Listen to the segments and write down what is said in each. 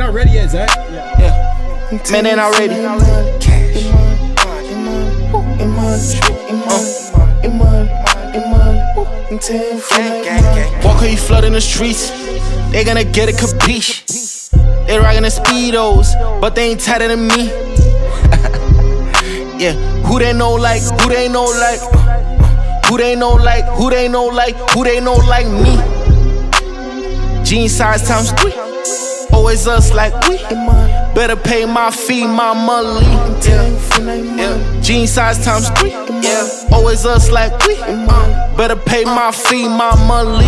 not ready yet, Zach. Yeah. Man, they not ready. Cash. Walk on you flood in the streets. They gonna get a capiche. They rockin' the speedos, but they ain't tighter than me. Yeah, who they know like, who they know like, who they know like, who they know like, who they know like me. Jean size times 3, always us like we. Better pay my fee, my monthly. Yeah. Jean size times 3, yeah. Always us like we. Better pay my fee, my monthly.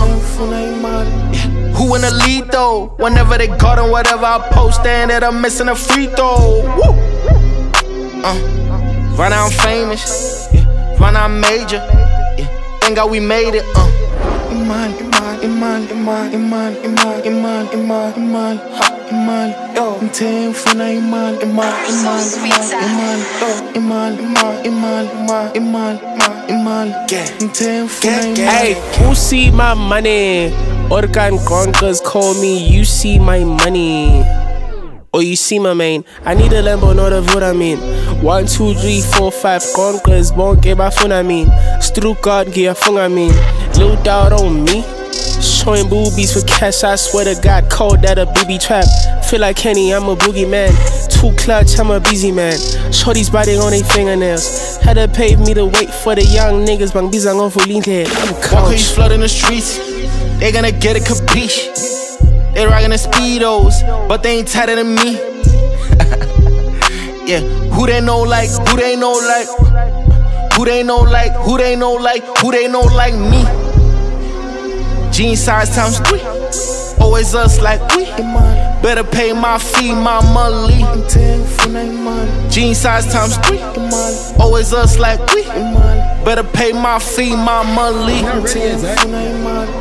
Who in the lead though? Whenever they got on whatever I post, they ain't that I'm missing a free throw. Woo. Right now I'm famous, yeah. Right now I'm major, yeah. Thank God we made it, Hey, who see my money? Orkan Gronkers call me, you see my money. Oh, you see my main. I need a Lambo, not a vote, I mean. 1, 2, 3, 4, 5 Gronkers, won't get my phone, I mean. Strucard, get a phone, I mean. Loot out on me. Showing boobies for cash, I swear to God, cold that a baby trap. Feel like Kenny, I'm a boogie man. Too clutch, I'm a busy man. Shorty's biting on their fingernails. Had to pave me to wait for the young niggas, bang bizang on for lean head. I'm couch. Walk on you flood in the streets. They gonna get a capiche. They rockin' the speedos, but they ain't tighter than me. Yeah, who they know like, who they know like, who they know like, who they know like, who they know like me. Jean size times 3, always us like we. Better pay my fee, my monthly. Jean size times 3, always us like we. Better pay my fee, my monthly. Not ready yet, Zach.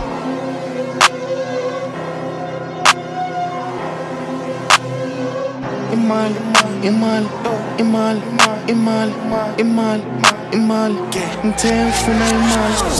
Imal